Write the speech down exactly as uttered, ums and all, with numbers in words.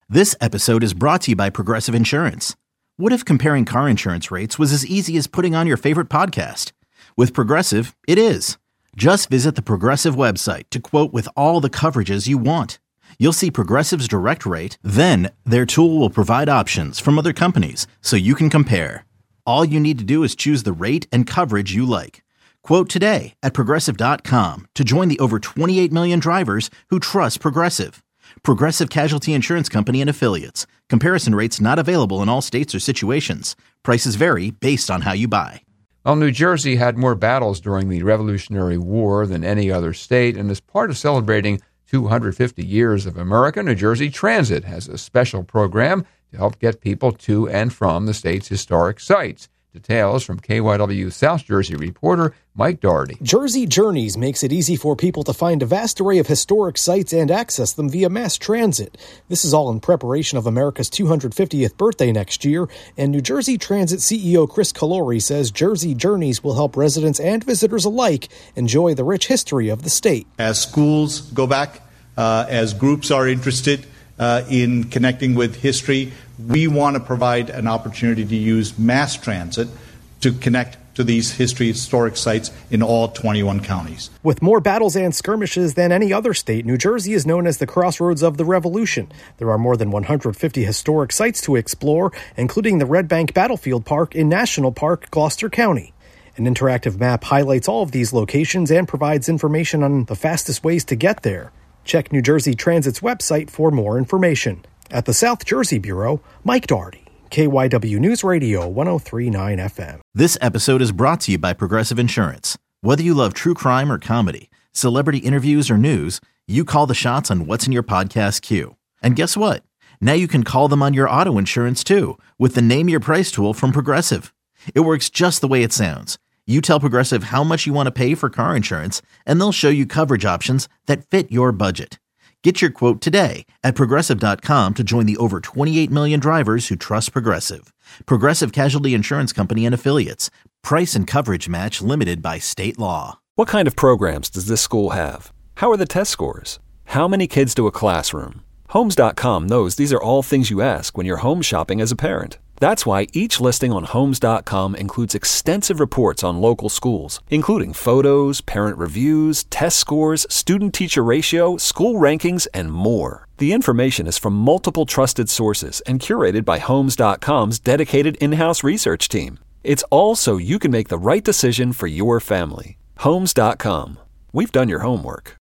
This episode is brought to you by Progressive Insurance. What if comparing car insurance rates was as easy as putting on your favorite podcast? With Progressive, it is. Just visit the Progressive website to quote with all the coverages you want. You'll see Progressive's direct rate, then their tool will provide options from other companies so you can compare. All you need to do is choose the rate and coverage you like. Quote today at Progressive dot com to join the over twenty-eight million drivers who trust Progressive. Progressive Casualty Insurance Company and Affiliates. Comparison rates not available in all states or situations. Prices vary based on how you buy. Well, New Jersey had more battles during the Revolutionary War than any other state, and as part of celebrating two hundred fifty years of America, New Jersey Transit has a special program to help get people to and from the state's historic sites. Details from K Y W South Jersey reporter Mike Doherty. Jersey Journeys makes it easy for people to find a vast array of historic sites and access them via mass transit. This is all in preparation of America's two hundred fiftieth birthday next year, and New Jersey Transit C E O Chris Calori says Jersey Journeys will help residents and visitors alike enjoy the rich history of the state. As schools go back, uh, as groups are interested uh, in connecting with history, we want to provide an opportunity to use mass transit to connect to these history historic sites in all twenty-one counties. With more battles and skirmishes than any other state, New Jersey is known as the crossroads of the Revolution. There are more than one hundred fifty historic sites to explore, including the Red Bank Battlefield Park in National Park, Gloucester County. An interactive map highlights all of these locations and provides information on the fastest ways to get there. Check New Jersey Transit's website for more information. At the South Jersey Bureau, Mike Doherty, K Y W News Radio one oh three point nine F M. This episode is brought to you by Progressive Insurance. Whether you love true crime or comedy, celebrity interviews or news, you call the shots on what's in your podcast queue. And guess what? Now you can call them on your auto insurance too with the Name Your Price tool from Progressive. It works just the way it sounds. You tell Progressive how much you want to pay for car insurance, and they'll show you coverage options that fit your budget. Get your quote today at Progressive dot com to join the over twenty-eight million drivers who trust Progressive. Progressive Casualty Insurance Company and Affiliates. Price and coverage match limited by state law. What kind of programs does this school have? How are the test scores? How many kids to a classroom? Homes dot com knows these are all things you ask when you're home shopping as a parent. That's why each listing on Homes dot com includes extensive reports on local schools, including photos, parent reviews, test scores, student-teacher ratio, school rankings, and more. The information is from multiple trusted sources and curated by Homes dot com's dedicated in-house research team. It's all so you can make the right decision for your family. Homes dot com. We've done your homework.